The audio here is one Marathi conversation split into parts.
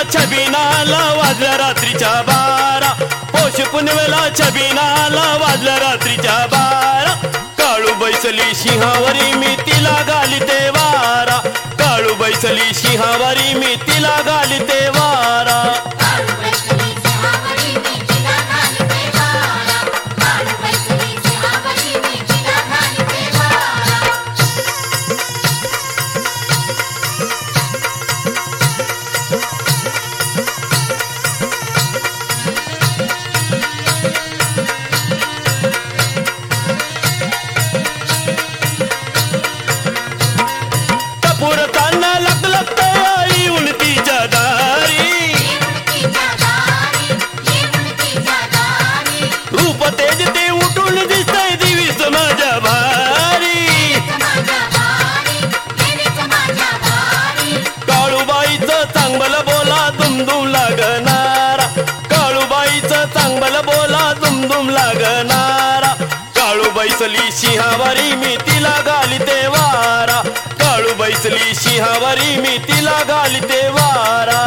छबिनाला वाजल्या रात्रीच्या 12 पौष पुनवेला छबिनाला वाजल्या रात्रीच्या 12 काळू बैसली सिंहावरी मी तिला घालिते वारा काळू बैसली सिंहावरी मी तिला घालिते वारा चांगलं बोला दुमदुम लागणारा काळूबाईचं चांगलं बोला दुमदुम लागणारा काळू बैसली सिंहावरी मी तिला घालिते वारा काळू बैसली सिंहावरी मी तिला घालिते वारा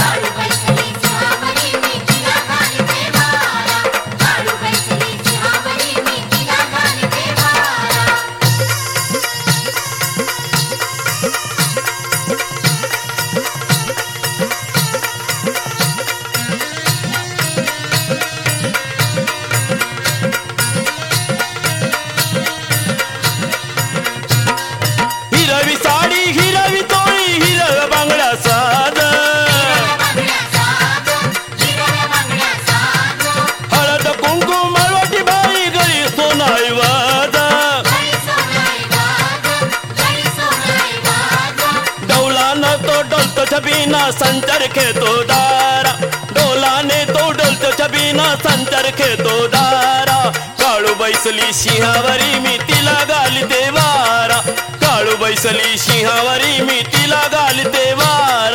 हिरवी साडी हिरवी तोळी हिरव्या बांगड्या साज हळद कुंकू मळवटी बाई गळी सोनाई वाज डौलानं तो डोलतो छबिना संचार खेतो दारा डोलाने तो डोलतो छबिना संचार खेतो दारा काळू बैसली सिंहावरी मी तिला घालिते वारा काळू बैसली सिंहावरी मी तिला घालिते वारा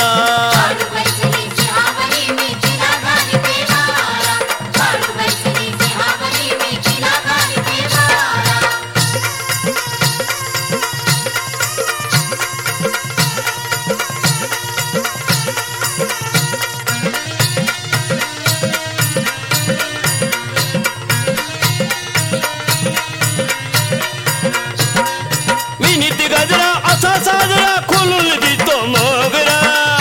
विनीती गजरा असा साजरा खोलून दिसतो मोगरा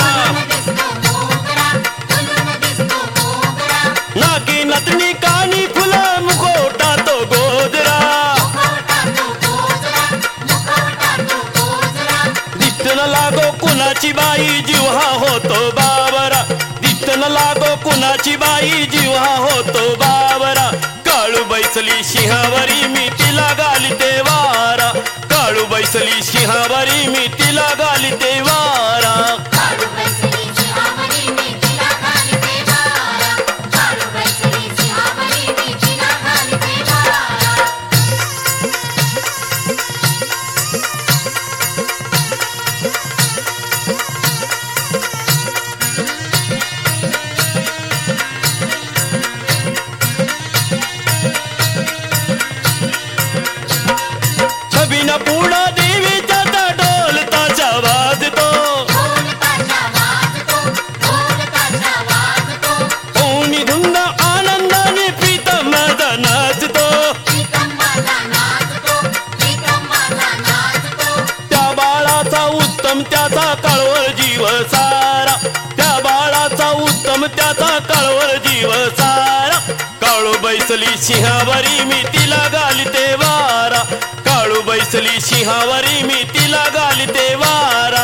नाकी नतनी कानी फुलं मुखोटा तो गोदरा दिसत न लागो कुणाची बाई जीव हा होतो बाबरा दिसत न लागो कुणाची बाई जीव हा होतो बाबरा काळू बैसली सिंहावरी मी तिला घालिते वारा काळू बैसली सिंहावरी मी तिला घालिते वारा छबिना पूर्ण देवीचा ढोल ताचा वाजतो ओनी धुंद आनंदाने प्रीतम माझा नाचतो त्या बाळाचा उत्तम त्याचा कळवळ जीव सारा त्या बाळाचा उत्तम त्याचा कळवळ जीव सारा काळू बैसली सिंहावरी मी तिला घालिते वारा काळू बैसली सिंहावरी मी तिला घालिते वारा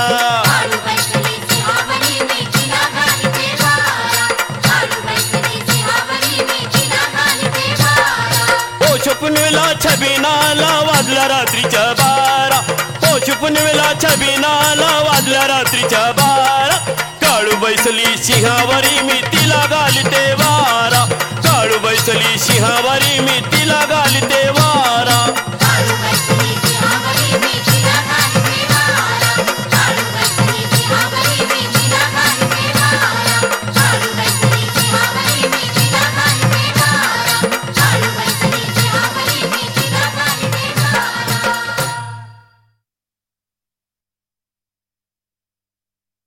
पौष पुनवेला छबिनाला वाजल्या रात्रीच्या 12 पौष पुनवेला छबिनाला वाजल्या रात्रीच्या 12 काळू बैसली सिंहावरी मी तिला घालिते वारा काळू बैसली सिंहावरी मी तिला घालिते वारा